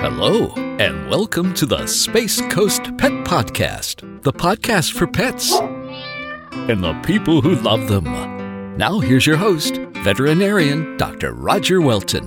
Hello, and welcome to the Space Coast Pet Podcast, the podcast for pets and the people who love them. Now here's your host, veterinarian Dr. Roger Welton.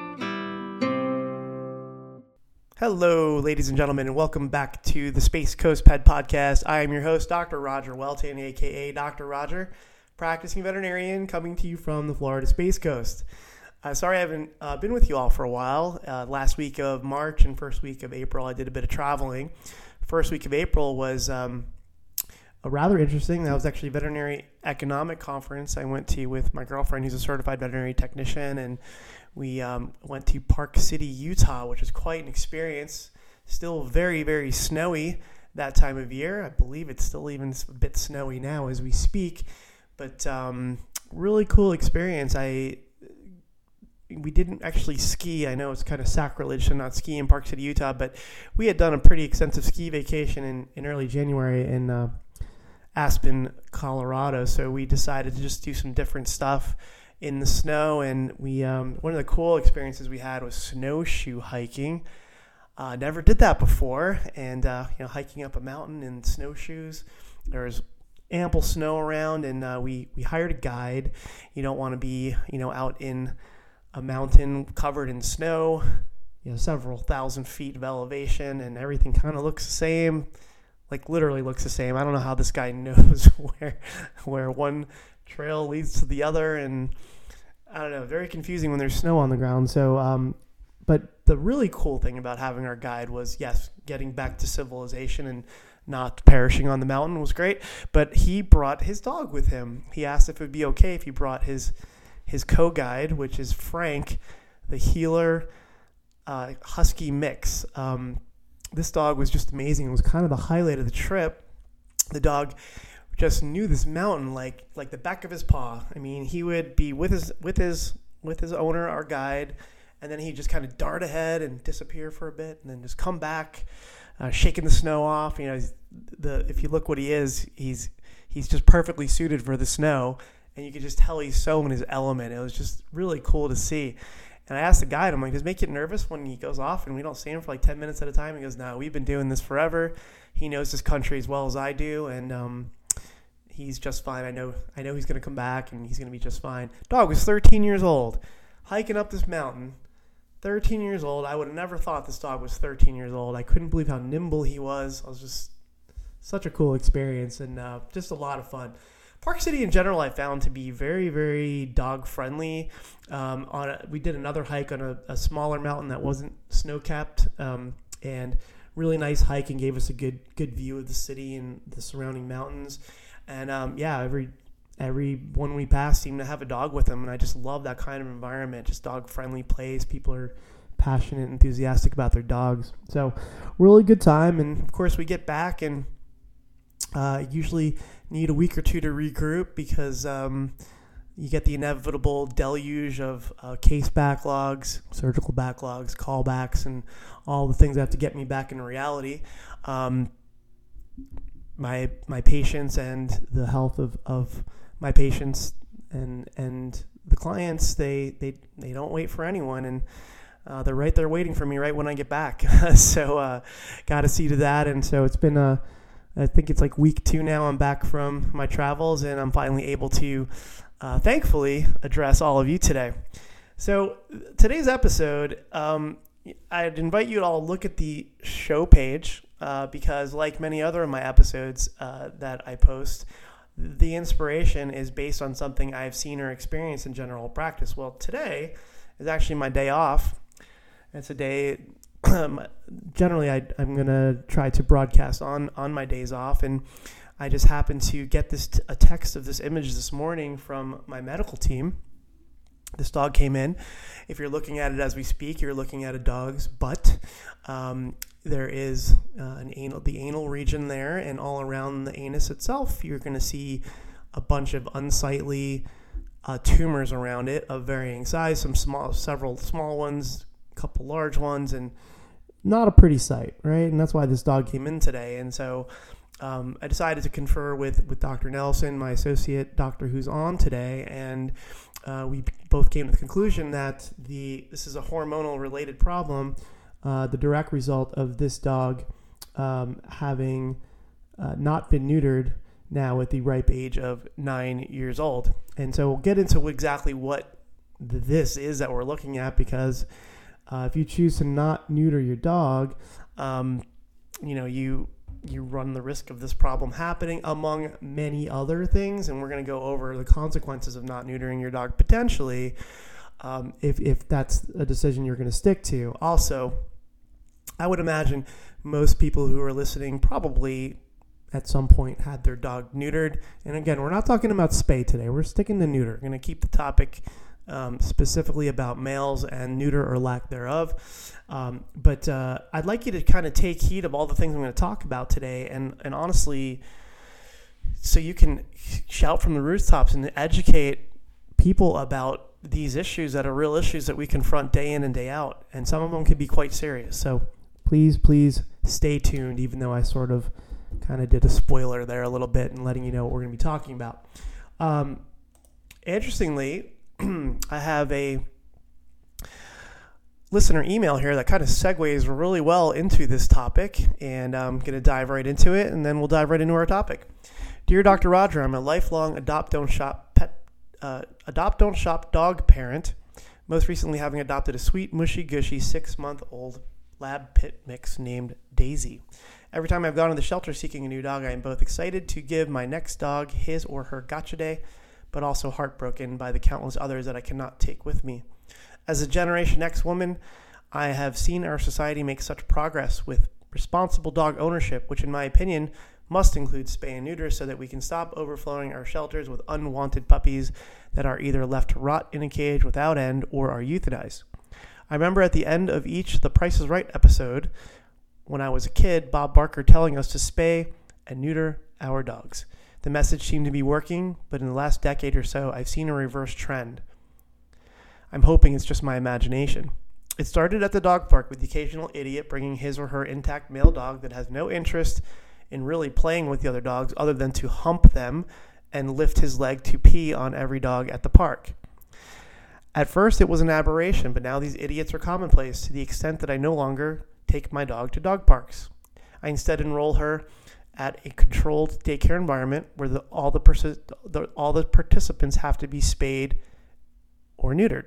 Hello, ladies and gentlemen, and welcome back to the Space Coast Pet Podcast. I am your host, Dr. Roger Welton, a.k.a. Dr. Roger, practicing veterinarian, coming to you from the Florida Space Coast. Sorry I haven't been with you all for a while. Last week of March and first week of April, I did a bit of traveling. First week of April was rather interesting. That was actually a veterinary economic conference I went to with my girlfriend, who's a certified veterinary technician, and we went to Park City, Utah, which is quite an experience. Still very, very snowy that time of year. I believe it's still even a bit snowy now as we speak, but really cool experience. We didn't actually ski. I know it's kind of sacrilege to not ski in Park City, Utah, but we had done a pretty extensive ski vacation in early January in Aspen, Colorado. So we decided to just do some different stuff in the snow. And we one of the cool experiences we had was snowshoe hiking. Never did that before. And hiking up a mountain in snowshoes. There was ample snow around, and we hired a guide. You don't want to be out in a mountain covered in snow, several thousand feet of elevation, and everything kind of looks the same, like literally looks the same. I don't know how this guy knows where one trail leads to the other, and I don't know, very confusing when there's snow on the ground. So, but the really cool thing about having our guide was, yes, getting back to civilization and not perishing on the mountain was great, but he brought his dog with him. He asked if it would be okay if he brought his co-guide, which is Frank, the Heeler Husky mix. This dog was just amazing. It was kind of the highlight of the trip. The dog just knew this mountain like the back of his paw. I mean, he would be with his owner, our guide, and then he'd just kind of dart ahead and disappear for a bit, and then just come back, shaking the snow off. If you look what he is, he's just perfectly suited for the snow. And you could just tell he's so in his element. It was just really cool to see. And I asked the guide, I'm like, does it make you nervous when he goes off and we don't see him for like 10 minutes at a time? He goes, no, we've been doing this forever. He knows this country as well as I do. And he's just fine. I know he's going to come back and he's going to be just fine. Dog was 13 years old, hiking up this mountain. 13 years old. I would have never thought this dog was 13 years old. I couldn't believe how nimble he was. It was just such a cool experience and just a lot of fun. Park City in general I found to be very, very dog-friendly. We did another hike on a smaller mountain that wasn't snow-capped, and really nice hike and gave us a good view of the city and the surrounding mountains. And every one we passed seemed to have a dog with them, and I just love that kind of environment, just dog-friendly place. People are passionate, enthusiastic about their dogs. So really good time, and of course we get back and usually need a week or two to regroup because you get the inevitable deluge of case backlogs, surgical backlogs, callbacks, and all the things that have to get me back into reality. My patients and the health of my patients and the clients, they don't wait for anyone, and they're right there waiting for me right when I get back. So got to see to that, and so it's been I think it's like week 2 now. I'm back from my travels, and I'm finally able to, thankfully, address all of you today. So today's episode, I'd invite you to all look at the show page because like many other of my episodes that I post, the inspiration is based on something I've seen or experienced in general practice. Well, today is actually my day off. It's a day... Generally, I'm going to try to broadcast on my days off, and I just happened to get a text of this image this morning from my medical team. This dog came in. If you're looking at it as we speak, you're looking at a dog's butt. There is the anal region there, and all around the anus itself, you're going to see a bunch of unsightly tumors around it of varying size, several small ones, a couple large ones, and not a pretty sight, right? And that's why this dog came in today. And so I decided to confer with Dr. Nelson, my associate doctor who's on today, and we both came to the conclusion that this is a hormonal related problem the direct result of this dog having not been neutered now at the ripe age of 9 years old. And so we'll get into exactly what this is that we're looking at, because if you choose to not neuter your dog, you run the risk of this problem happening, among many other things. And we're going to go over the consequences of not neutering your dog potentially, if that's a decision you're going to stick to. Also, I would imagine most people who are listening probably at some point had their dog neutered. And again, we're not talking about spay today. We're sticking to neuter. We're going to keep the topic specifically about males and neuter or lack thereof. But I'd like you to kind of take heed of all the things I'm going to talk about today. And honestly, so you can shout from the rooftops and educate people about these issues that are real issues that we confront day in and day out. And some of them can be quite serious. So please stay tuned, even though I sort of kind of did a spoiler there a little bit and letting you know what we're going to be talking about. Interestingly, I have a listener email here that kind of segues really well into this topic, and I'm going to dive right into it, and then we'll dive right into our topic. Dear Dr. Roger, I'm a lifelong adopt, don't shop dog parent, most recently having adopted a sweet, mushy, gushy 6-month-old lab pit mix named Daisy. Every time I've gone to the shelter seeking a new dog, I am both excited to give my next dog his or her gotcha day, but also heartbroken by the countless others that I cannot take with me. As a Generation X woman, I have seen our society make such progress with responsible dog ownership, which in my opinion must include spay and neuter so that we can stop overflowing our shelters with unwanted puppies that are either left to rot in a cage without end or are euthanized. I remember at the end of each The Price is Right episode, when I was a kid, Bob Barker telling us to spay and neuter our dogs. The message seemed to be working, but in the last decade or so, I've seen a reverse trend. I'm hoping it's just my imagination. It started at the dog park with the occasional idiot bringing his or her intact male dog that has no interest in really playing with the other dogs other than to hump them and lift his leg to pee on every dog at the park. At first, it was an aberration, but now these idiots are commonplace to the extent that I no longer take my dog to dog parks. I instead enroll her at a controlled daycare environment where all the participants have to be spayed or neutered.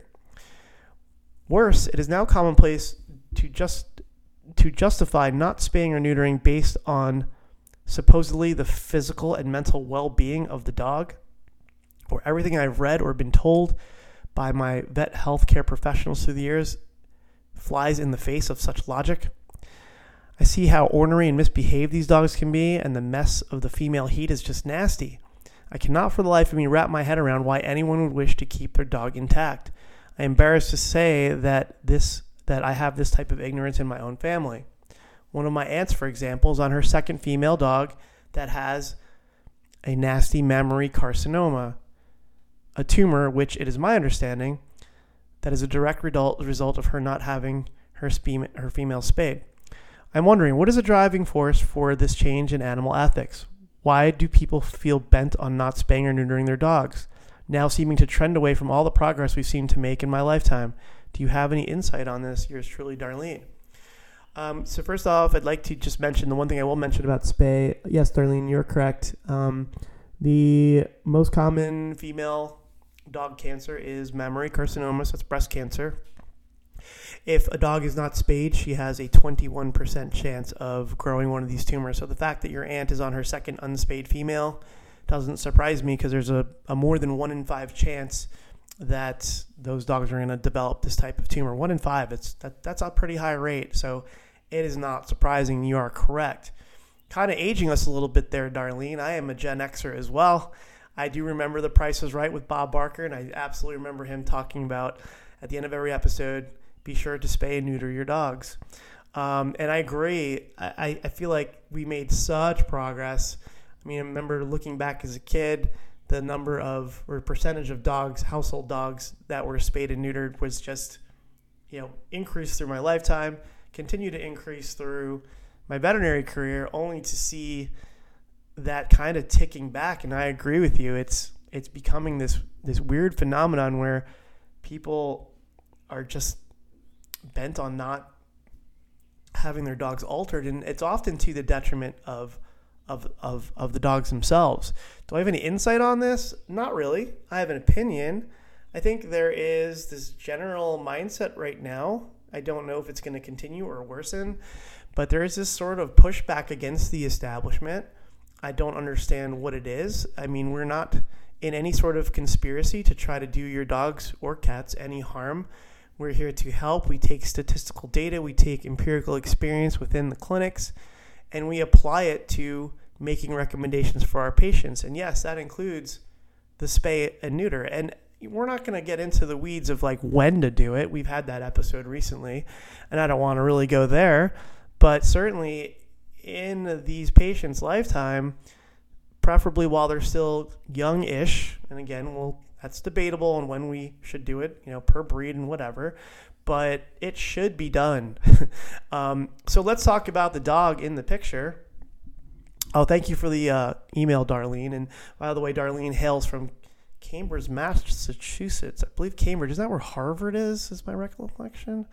Worse, it is now commonplace to justify not spaying or neutering based on supposedly the physical and mental well-being of the dog, or everything I've read or been told by my vet healthcare professionals through the years flies in the face of such logic. I see how ornery and misbehaved these dogs can be, and the mess of the female heat is just nasty. I cannot for the life of me wrap my head around why anyone would wish to keep their dog intact. I am embarrassed to say that I have this type of ignorance in my own family. One of my aunts, for example, is on her second female dog that has a nasty mammary carcinoma, a tumor which, it is my understanding, that is a direct result of her not having her female spayed. I'm wondering, what is the driving force for this change in animal ethics? Why do people feel bent on not spaying or neutering their dogs, now seeming to trend away from all the progress we've seen to make in my lifetime? Do you have any insight on this? Yours truly, Darlene. So first off, I'd like to just mention the one thing I will mention about spay. Yes, Darlene, you're correct. The most common female dog cancer is mammary carcinoma, so it's breast cancer. If a dog is not spayed, she has a 21% chance of growing one of these tumors. So the fact that your aunt is on her second unspayed female doesn't surprise me, because there's a more than 1 in 5 chance that those dogs are going to develop this type of tumor. 1 in 5, that's a pretty high rate. So it is not surprising. You are correct. Kind of aging us a little bit there, Darlene. I am a Gen Xer as well. I do remember The Price is Right with Bob Barker, and I absolutely remember him talking about at the end of every episode, be sure to spay and neuter your dogs. And I agree. I feel like we made such progress. I mean, I remember looking back as a kid, the number of or percentage of dogs, household dogs that were spayed and neutered was just, increased through my lifetime, continue to increase through my veterinary career, only to see that kind of ticking back. And I agree with you. It's becoming this weird phenomenon where people are just bent on not having their dogs altered, and it's often to the detriment of the dogs themselves. Do I have any insight on this? Not really. I have an opinion. I think there is this general mindset right now. I don't know if it's going to continue or worsen, but there is this sort of pushback against the establishment. I don't understand what it is. I mean, we're not in any sort of conspiracy to try to do your dogs or cats any harm. We're here to help. We take statistical data, we take empirical experience within the clinics, and we apply it to making recommendations for our patients. And yes, that includes the spay and neuter. And we're not going to get into the weeds of like when to do it. We've had that episode recently, and I don't want to really go there. But certainly in these patients' lifetime, preferably while they're still young-ish, and again, that's debatable on when we should do it, per breed and whatever, but it should be done. So let's talk about the dog in the picture. Oh, thank you for the email, Darlene. And by the way, Darlene hails from Cambridge, Massachusetts. I believe Cambridge. Is that where Harvard is my recollection?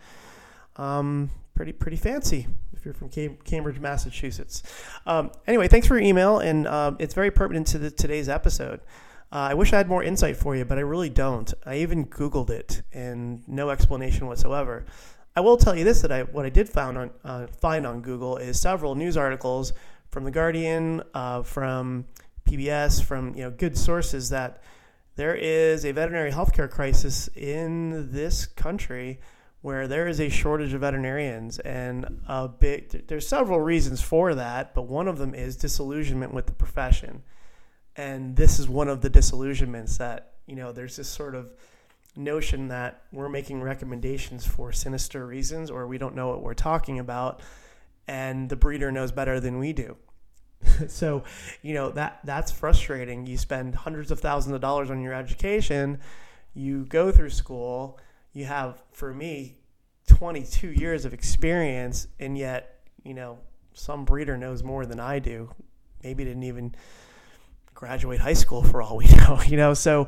Pretty fancy if you're from Cambridge, Massachusetts. Anyway, thanks for your email, and it's very pertinent to today's episode. I wish I had more insight for you, but I really don't. I even Googled it, and no explanation whatsoever. I will tell you this, that what I did find on Google is several news articles from The Guardian, from PBS, from good sources, that there is a veterinary healthcare crisis in this country where there is a shortage of veterinarians, and there's several reasons for that, but one of them is disillusionment with the profession. And this is one of the disillusionments, that, there's this sort of notion that we're making recommendations for sinister reasons, or we don't know what we're talking about, and the breeder knows better than we do. So, that's frustrating. You spend hundreds of thousands of dollars on your education, you go through school, you have, for me, 22 years of experience, and yet, some breeder knows more than I do. Maybe didn't even graduate high school for all we know, so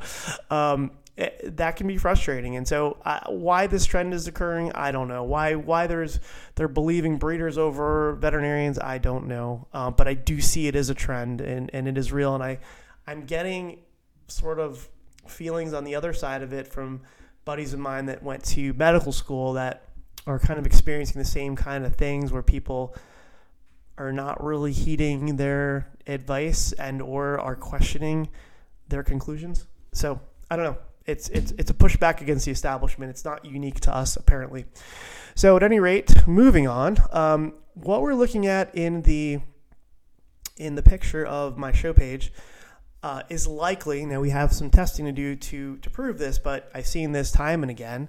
that can be frustrating. And so why this trend is occurring, I don't know. Why they're believing breeders over veterinarians, I don't know. But I do see it as a trend, and it is real. And I'm getting sort of feelings on the other side of it from buddies of mine that went to medical school that are kind of experiencing the same kind of things, where people are not really heeding their advice and or are questioning their conclusions. So I don't know. It's a pushback against the establishment. It's not unique to us, apparently. So at any rate, moving on, what we're looking at in the picture of my show page is likely, now we have some testing to do to prove this, but I've seen this time and again,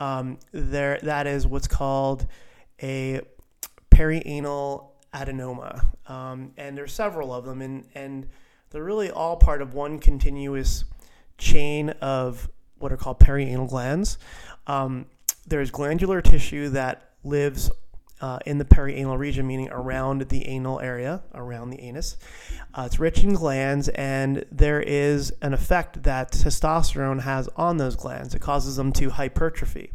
that is what's called a perianal adenoma. And there's several of them, and they're really all part of one continuous chain of what are called perianal glands. There's glandular tissue that lives in the perianal region, meaning around the anal area, around the anus. It's rich in glands, and there is an effect that testosterone has on those glands. It causes them to hypertrophy.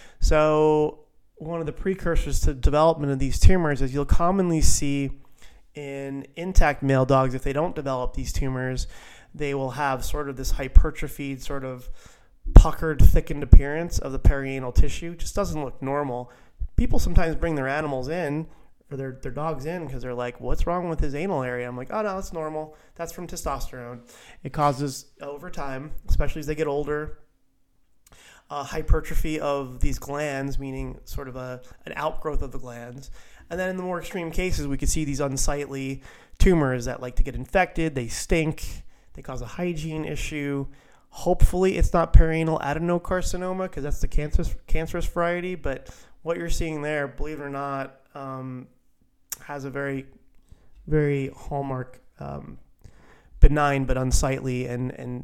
So one of the precursors to development of these tumors is you'll commonly see in intact male dogs, if they don't develop these tumors, they will have sort of this hypertrophied, sort of puckered, thickened appearance of the perianal tissue. It just doesn't look normal. People sometimes bring their animals in, or their dogs in, because they're like, what's wrong with his anal area? I'm like, oh, no, it's normal. That's from testosterone. It causes, over time, especially as they get older, hypertrophy of these glands, meaning sort of an outgrowth of the glands. And then in the more extreme cases, we could see these unsightly tumors that like to get infected. They stink. They cause a hygiene issue. Hopefully it's not perianal adenocarcinoma, because that's the cancerous variety. But what you're seeing there, believe it or not, has a very, very hallmark, benign but unsightly and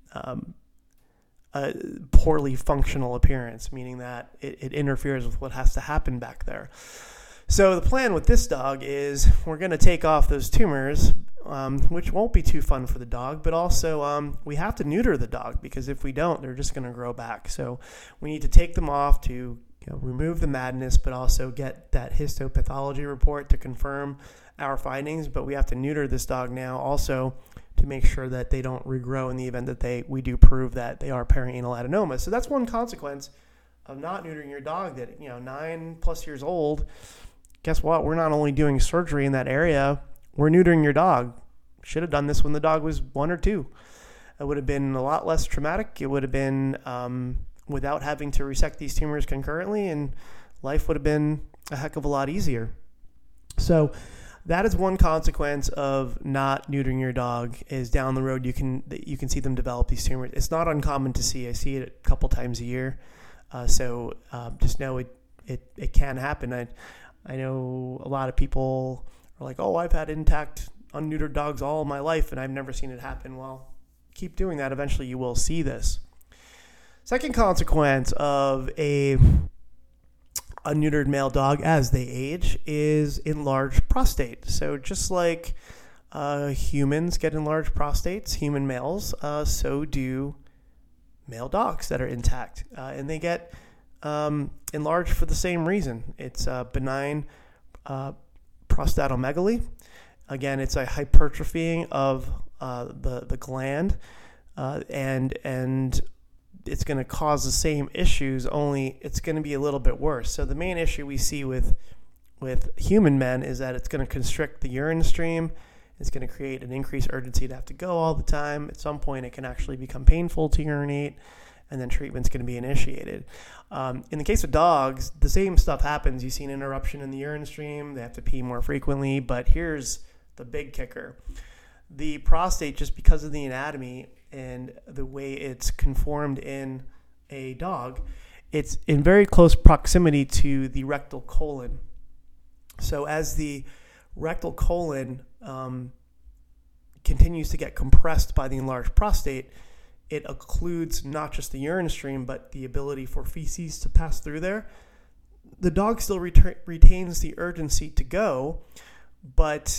poorly functional appearance, meaning that it interferes with what has to happen back there. So the plan with this dog is we're going to take off those tumors, which won't be too fun for the dog, but also we have to neuter the dog, because if we don't, they're just going to grow back. So we need to take them off to remove the madness, but also get that histopathology report to confirm our findings. But we have to neuter this dog now also to make sure that they don't regrow in the event that we do prove that they are perianal adenomas. So that's one consequence of not neutering your dog, that 9+ years old. Guess what? We're not only doing surgery in that area, we're neutering your dog. Should have done this when the dog was 1 or 2. It would have been a lot less traumatic. It would have been without having to resect these tumors concurrently, and life would have been a heck of a lot easier. So that is one consequence of not neutering your dog, is down the road you can see them develop these tumors. It's not uncommon to see. I see it a couple times a year. So just know it can happen. I know a lot of people are like, oh, I've had intact, unneutered dogs all my life, and I've never seen it happen. Well, keep doing that. Eventually you will see this. Second consequence of a neutered male dog as they age is enlarged prostate. So just like humans get enlarged prostates, human males, so do male dogs that are intact. And they get enlarged for the same reason. It's benign prostatomegaly. Again, it's a hypertrophying of the gland, and it's going to cause the same issues, only it's going to be a little bit worse. So the main issue we see with human men is that it's going to constrict the urine stream. It's going to create an increased urgency to have to go all the time. At some point, it can actually become painful to urinate, and then treatment's going to be initiated. In the case of dogs, the same stuff happens. You see an interruption in the urine stream. They have to pee more frequently. But here's the big kicker. The prostate, just because of the anatomy and the way it's conformed in a dog, it's in very close proximity to the rectal colon. So as the rectal colon continues to get compressed by the enlarged prostate, it occludes not just the urine stream, but the ability for feces to pass through there. The dog still retains the urgency to go, but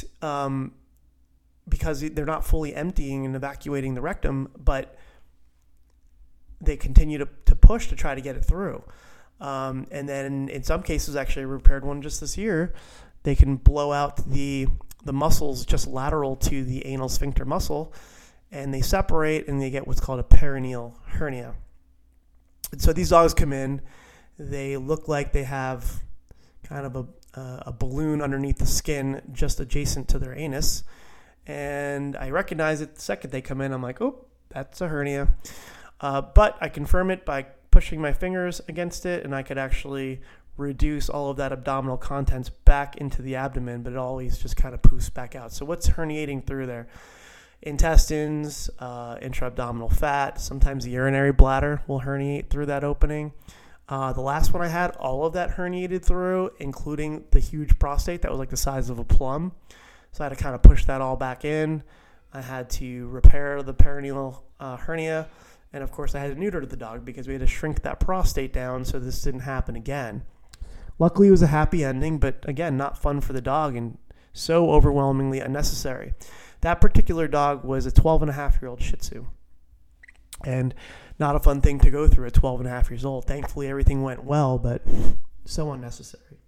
because they're not fully emptying and evacuating the rectum, but they continue to push to try to get it through. And then in some cases, actually I repaired one just this year, they can blow out the muscles just lateral to the anal sphincter muscle, and they separate and they get what's called a perineal hernia. And so these dogs come in, they look like they have kind of a balloon underneath the skin just adjacent to their anus. And I recognize it the second they come in. I'm like, oh, that's a hernia. But I confirm it by pushing my fingers against it, and I could actually reduce all of that abdominal contents back into the abdomen, but it always just kind of poofs back out. So what's herniating through there? Intestines, intra-abdominal fat, sometimes the urinary bladder will herniate through that opening. The last one I had, all of that herniated through, including the huge prostate that was like the size of a plum. So I had to kind of push that all back in. I had to repair the perineal hernia. And of course I had to neuter the dog because we had to shrink that prostate down so this didn't happen again. Luckily it was a happy ending, but again, not fun for the dog and so overwhelmingly unnecessary. That particular dog was a 12-and-a-half-year-old Shih Tzu. And not a fun thing to go through at 12 and a half years old. Thankfully everything went well, but so unnecessary.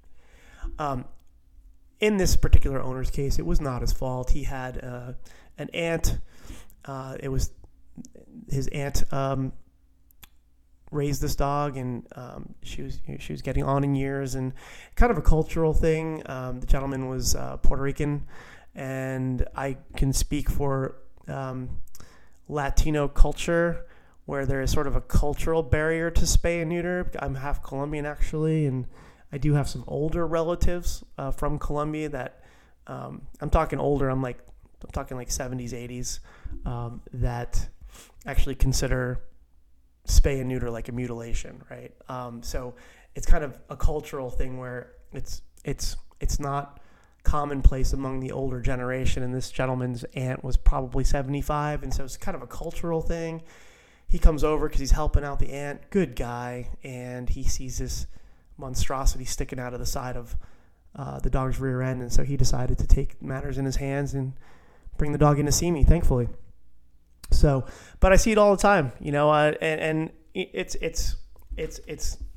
In this particular owner's case, it was not his fault. He had an aunt. It was his aunt raised this dog, and she was getting on in years, and kind of a cultural thing. The gentleman was Puerto Rican, and I can speak for Latino culture, where there is sort of a cultural barrier to spay and neuter. I'm half Colombian actually, and I do have some older relatives from Colombia that I'm talking older. I'm talking like 70s, 80s that actually consider spay and neuter like a mutilation, right? So it's kind of a cultural thing where it's not commonplace among the older generation. And this gentleman's aunt was probably 75, and so it's kind of a cultural thing. He comes over because he's helping out the aunt, good guy, and he sees this monstrosity sticking out of the side of the dog's rear end, and so he decided to take matters in his hands and bring the dog in to see me, thankfully. So, but I see it all the time, and it's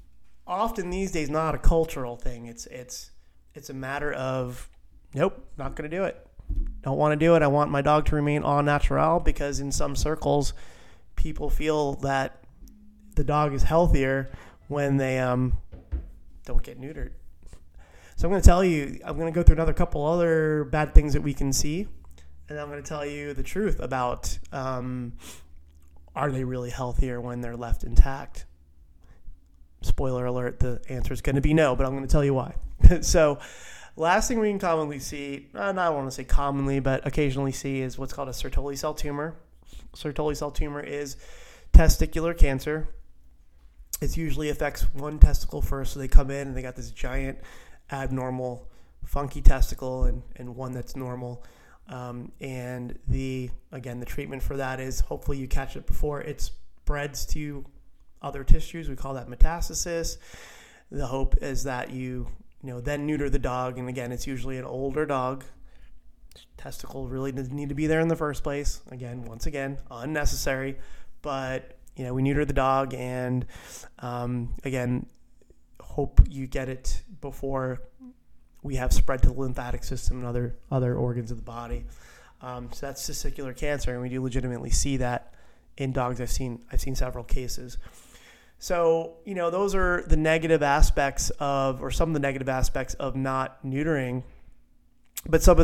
often these days not a cultural thing. It's a matter of, nope, not going to do it. Don't want to do it. I want my dog to remain au naturel, because in some circles, people feel that the dog is healthier when they don't get neutered. So I'm going to tell you, I'm going to go through another couple other bad things that we can see, and I'm going to tell you the truth about are they really healthier when they're left intact? Spoiler alert, the answer is going to be no, but I'm going to tell you why. So last thing we can commonly see, I don't want to say commonly, but occasionally see, is what's called a Sertoli cell tumor. Sertoli cell tumor is testicular cancer. It usually affects one testicle first, so they come in and they got this giant, abnormal, funky testicle and one that's normal. And the treatment for that is hopefully you catch it before it spreads to other tissues. We call that metastasis. The hope is that you then neuter the dog. And again, it's usually an older dog. Testicle really doesn't need to be there in the first place. Once again, unnecessary. But, we neuter the dog and, hope you get it before we have spread to the lymphatic system and other organs of the body. So that's testicular cancer, and we do legitimately see that in dogs. I've seen several cases. So, those are the negative aspects or some of the negative aspects of not neutering. But some of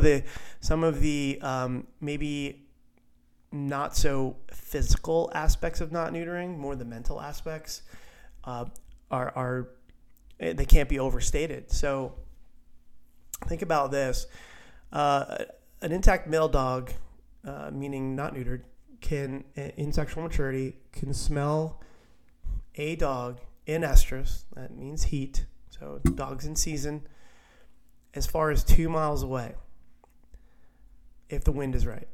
the maybe not so physical aspects of not neutering, more the mental aspects, are they can't be overstated. So think about this: an intact male dog, meaning not neutered, can in sexual maturity can smell a dog in estrus. That means heat. So dogs in season, as far as 2 miles away, if the wind is right.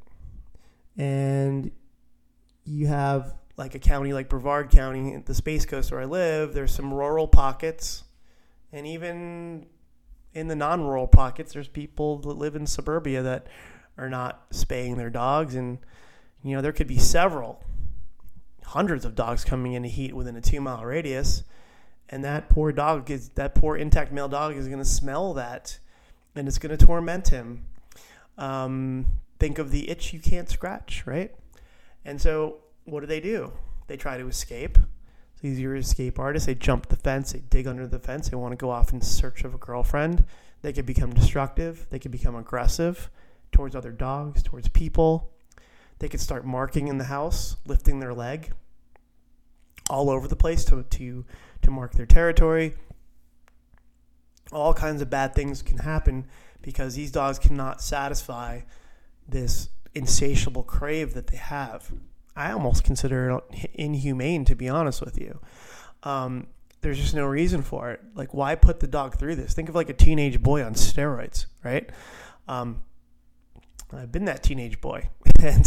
And you have like a county like Brevard County, the Space Coast where I live, there's some rural pockets. And even in the non-rural pockets, there's people that live in suburbia that are not spaying their dogs. And, there could be hundreds of dogs coming into heat within a 2 mile radius. And that poor intact male dog is going to smell that, and it's going to torment him. Think of the itch you can't scratch, right? And so what do? They try to escape. So these are escape artists. They jump the fence. They dig under the fence. They want to go off in search of a girlfriend. They could become destructive. They could become aggressive towards other dogs, towards people. They could start marking in the house, lifting their leg all over the place to mark their territory. All kinds of bad things can happen because these dogs cannot satisfy this insatiable crave that they have. I almost consider it inhumane, to be honest with you. There's just no reason for it. Like, why put the dog through this? Think of like a teenage boy on steroids, right? I've been that teenage boy, and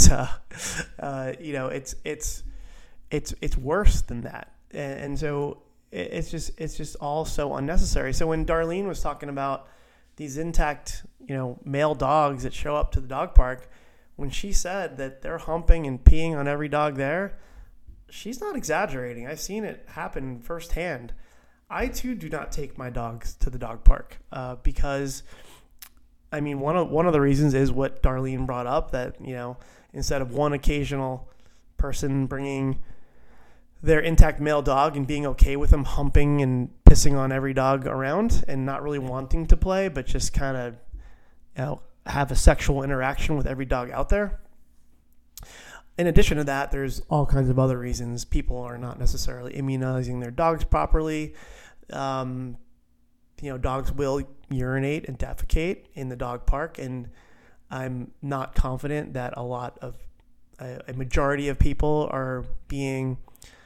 it's worse than that. And so it's just all so unnecessary. So when Darlene was talking about these intact, male dogs that show up to the dog park, when she said that they're humping and peeing on every dog there, she's not exaggerating. I've seen it happen firsthand. I too do not take my dogs to the dog park because, one of the reasons is what Darlene brought up, that instead of one occasional person bringing their intact male dog and being okay with them humping and pissing on every dog around and not really wanting to play, but just kind of, have a sexual interaction with every dog out there. In addition to that, there's all kinds of other reasons. People are not necessarily immunizing their dogs properly. Dogs will urinate and defecate in the dog park, and I'm not confident that a majority of people are being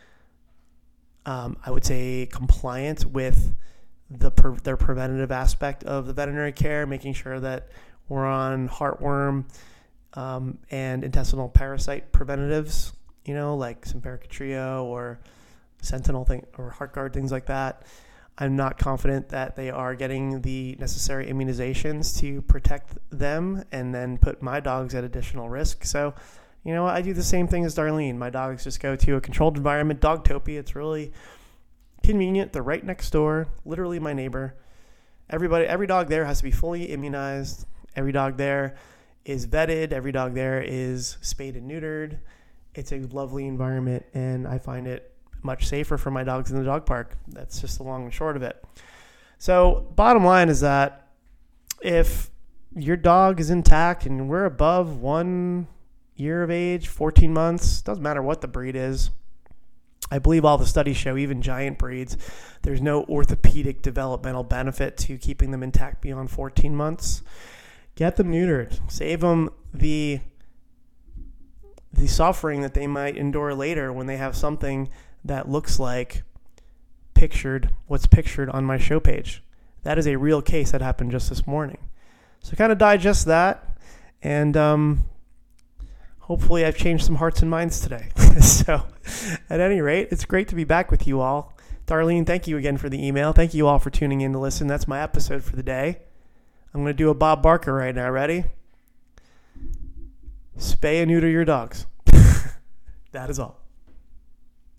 I would say compliant with their preventative aspect of the veterinary care, making sure that we're on heartworm and intestinal parasite preventatives, like Simparica Trio or Sentinel or HeartGuard, things like that. I'm not confident that they are getting the necessary immunizations to protect them and then put my dogs at additional risk. So, I do the same thing as Darlene. My dogs just go to a controlled environment, Dogtopia. It's really convenient. They're right next door, literally my neighbor. Every dog there has to be fully immunized. Every dog there is vetted. Every dog there is spayed and neutered. It's a lovely environment, and I find it much safer for my dogs in the dog park. That's just the long and short of it. So bottom line is that if your dog is intact and we're above 1 year of age, 14 months, doesn't matter what the breed is. I believe all the studies show, even giant breeds, there's no orthopedic developmental benefit to keeping them intact beyond 14 months. Get them neutered. Save them the suffering that they might endure later when they have something that looks like what's pictured on my show page. That is a real case that happened just this morning. So kind of digest that, and hopefully I've changed some hearts and minds today. So at any rate, it's great to be back with you all. Darlene, thank you again for the email. Thank you all for tuning in to listen. That's my episode for the day. I'm going to do a Bob Barker right now. Ready? Spay and neuter your dogs. That is all.